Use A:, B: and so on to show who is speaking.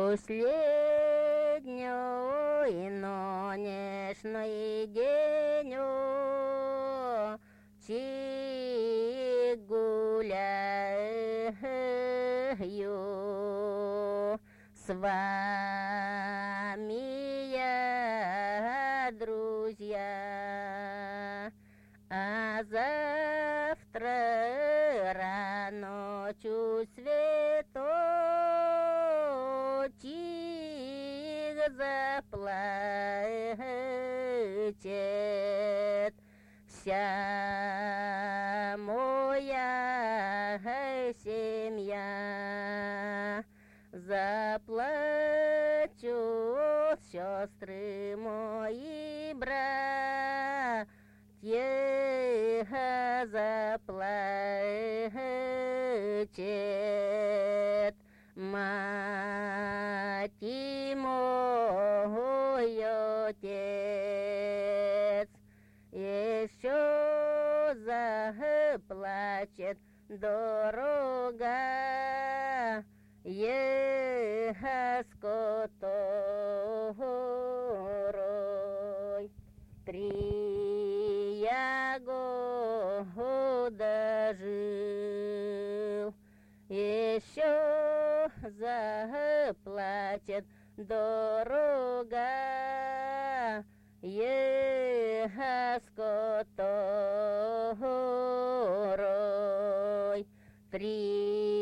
A: последньої нонешної деню, чи гуляю с вами я, друзья, а завтра рано чуть светочек заплачет вся моя семья. Заплачут сестры мои, братья, заплачет мать и мой отец. Еще заплачет дорога с которой 3 я года жил. Еще заплатит дорога с которой 3